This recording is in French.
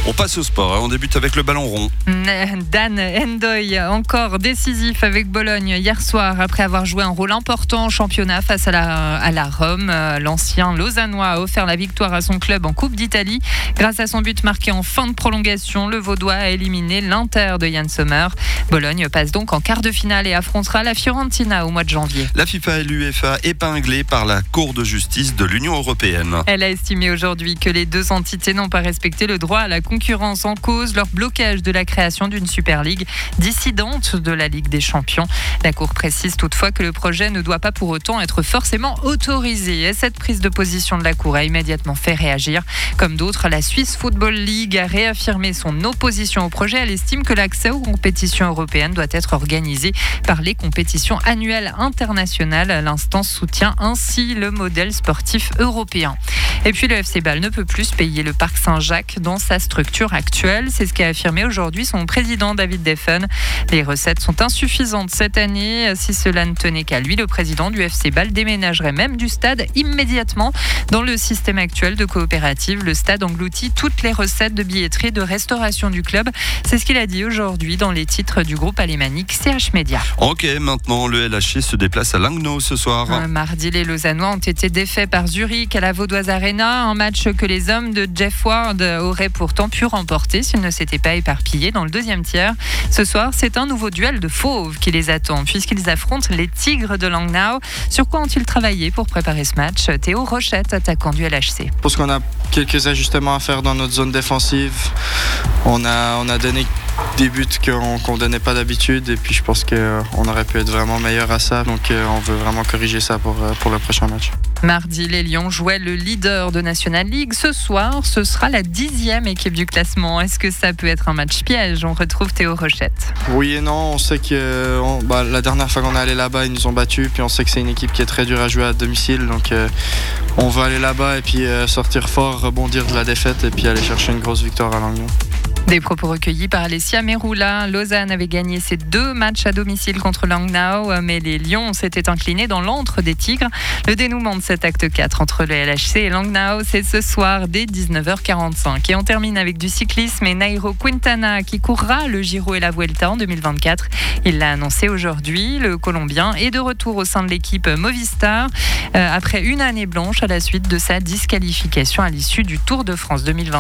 On passe au sport, on débute avec le ballon rond. Dan Endoy, encore décisif avec Bologne hier soir, après avoir joué un rôle important en championnat face à la Rome. L'ancien Lausannois a offert la victoire à son club en Coupe d'Italie. Grâce à son but marqué en fin de prolongation, le Vaudois a éliminé l'Inter de Yann Sommer. Bologne passe donc en quart de finale et affrontera la Fiorentina au mois de janvier. La FIFA et l'UEFA épinglées par la Cour de justice de l'Union européenne. Elle a estimé aujourd'hui que les deux entités n'ont pas respecté le droit à la concurrence, en cause leur blocage de la création d'une Super League dissidente de la Ligue des Champions. La Cour précise toutefois que le projet ne doit pas pour autant être forcément autorisé. Et cette prise de position de la Cour a immédiatement fait réagir. Comme d'autres, la Swiss Football League a réaffirmé son opposition au projet. Elle estime que l'accès aux compétitions européennes doit être organisé par les compétitions annuelles internationales. L'instance soutient ainsi le modèle sportif européen. Et puis le FC Bâle ne peut plus payer le Parc Saint-Jacques dans sa structure actuelle. C'est ce qu'a affirmé aujourd'hui son président David Deffen. Les recettes sont insuffisantes cette année. Si cela ne tenait qu'à lui, le président du FC Bâle déménagerait même du stade immédiatement. Dans le système actuel de coopérative, le stade engloutit toutes les recettes de billetterie et de restauration du club. C'est ce qu'il a dit aujourd'hui dans les titres du groupe alémanique CH Média. Ok, maintenant le LHC se déplace à Langnau ce soir. Mardi, les Lausannois ont été défaits par Zurich à la Vaudoise Arena. Un match que les hommes de Jeff Ward auraient pourtant pu remporter s'ils ne s'étaient pas éparpillés dans le deuxième tiers. Ce soir, c'est un nouveau duel de fauves qui les attend puisqu'ils affrontent les Tigres de Langnau. Sur quoi ont-ils travaillé pour préparer ce match? Théo Rochette, attaquant du LHC. Je pense qu'on a quelques ajustements à faire dans notre zone défensive. On a donné des buts qu'on ne donnait pas d'habitude et puis je pense qu'on aurait pu être vraiment meilleur à ça. Donc on veut vraiment corriger ça pour le prochain match. Mardi, les Lions jouaient le leader de National League. Ce soir, ce sera la 10e équipe du classement. Est-ce que ça peut être un match piège? On retrouve Théo Rochette. Oui et non, on sait que la dernière fois qu'on est allé là-bas, ils nous ont battus. Puis on sait que c'est une équipe qui est très dure à jouer à domicile. Donc on va aller là-bas et puis sortir fort, rebondir de la défaite et puis aller chercher une grosse victoire à Langnau. Des propos recueillis par Alessia Meroula. Lausanne avait gagné ses 2 matchs à domicile contre Langnau, mais les Lions s'étaient inclinés dans l'antre des Tigres. Le dénouement de cet acte 4 entre le LHC et Langnau, c'est ce soir dès 19h45. Et on termine avec du cyclisme et Nairo Quintana qui courra le Giro et la Vuelta en 2024. Il l'a annoncé aujourd'hui. Le Colombien est de retour au sein de l'équipe Movistar après une année blanche à la suite de sa disqualification à l'issue du Tour de France 2020.